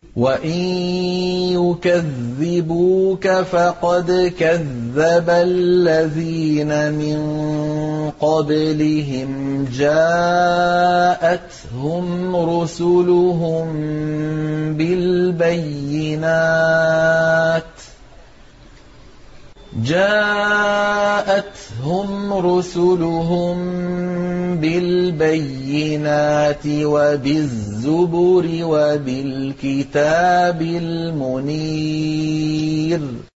وَإِن يُكَذِّبُوكَ فَقَدْ كَذَّبَ الَّذِينَ مِن قَبْلِهِمْ جَاءَتْهُمْ رُسُلُهُم بِالْبَيِّنَاتِ وَبِالزُّبُرِ وَبِالْكِتَابِ الْمُنِيرِ